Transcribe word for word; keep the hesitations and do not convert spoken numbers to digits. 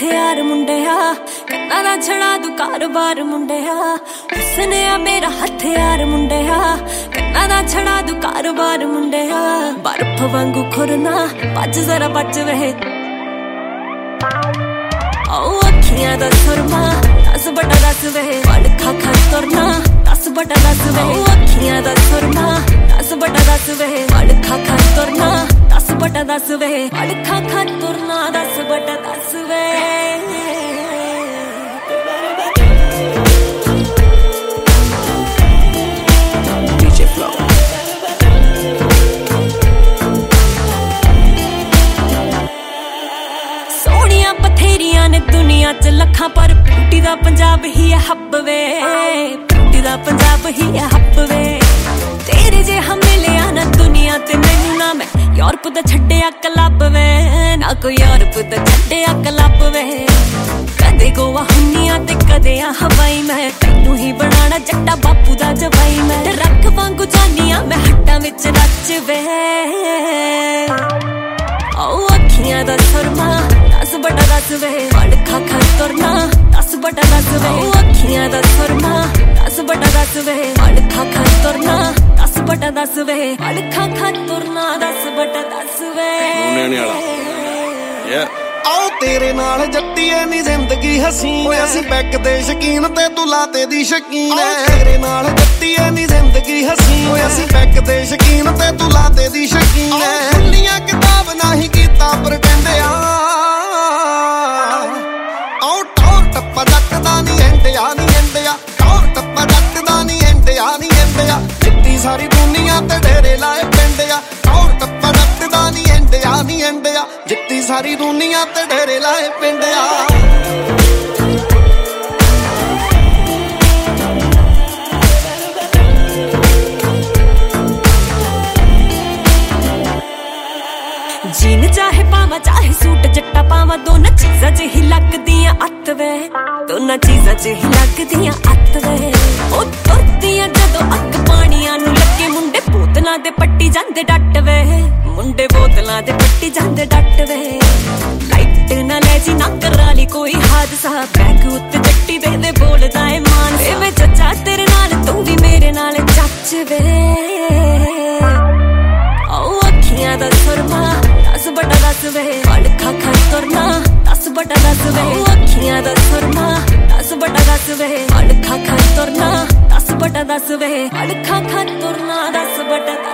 हथियार मुंडिया, कन्ना दा छड़ा दू कारोबार मुंडिया। हुस्न आ मेरा हथियार मुंडिया, कन्ना दा छड़ा दू कारोबार मुंडिया। बर्फ वांगू खुरना बच जरा बच वे, ओ अखियां दा सुरमा दस बटा दस वे। वड़ खा खा तुरना दस बटा दस वे, ओ अखियां दा सुरमा दस बटा दस वे। वड़ खा खा तुरना दस बटा दस वे, वड़ खा खा तुरना दस बटा दस वे। सोनिया बथेरिया ने दुनिया च लखां, पर ब्यूटी दा पंजाब ही है हब वे। ब्यूटी दा पंजाब ही है हब वे। तेरे जे हम मिले ना दुनिया ते मैनू ना मैं यूरोप दा छड्डिया क्लब वे, ना कोई यूरोप दा छड्डिया क्लब वे। कदे गोवा हुन्निया ते कदे आ हवाई, मैं तैनू ही बनाना जट्टा बापू दा जवाई। मैं रख वांगू जानिया मैं हट्टां विच नच वे, ओ अखियां दा सुरमा दस बटा दस वे। वड़ खा खा तुरना दस बटा दस वे, ओ अखियां दा सुरमा दस बटा दस वे। वड़ खा खा तुरना दस बटा दस वे, वड़ खा खा तुरना दस बटा दस वे। आओ तेरे नाल जट्टीए नी जिंदगी हसीन, असीं पैक दे शकीन ते तू लाते दी शकीन। तेरे नाल जट्टीए नी जिंदगी हसीन, असीं पैक दे शकीन ते तू लाते दी शकीन। खुल्लियां किताब नहीं कीता पर कहंदे आ, आओ टौर टप्पा जट दा नी एंडिया नी एंडिया। टौर टप्पा जट दा नी एंडिया नी एंडिया। जित्ती सारी दुनिया ते डेरे लाए पिंडिया। टौर टप्पा जट दा नी एंडिया नी एंडिया। जित्ती सारी दुनिया ते डेरे लाए पिंडिया। जीन चाहे पावा चाहे सूट जट्टा पावा, दोनों चीजां च ही लगदियां अत्त वे। दोनों चीजां च ही लगदियां अत्त वे। ओ तुरदियां जदों अग पानियां नू लगे, मुंडे बोतलां दे पट्टी जांदे डट वे। मुंडे बोतलां दे पट्टी जांदे डट वे। लाइट ना ले जी ना करा ली कोई हादसा, बैग उत्ते जट्टी दे दे बोलदा ए मान। वे चचा तेरे नाल तू भी मेरे नाल चच वे, ओ अखियां दा सुरमा दस बटा दस वे। वड़ खा खा तुरना दस बटा दस वे, ओ अखियां दा सुरमा दस बटा दस वे। वड़ खा खा तुरना दस बटा दस वे, वड़ खा खा तुरना दस बटा दस।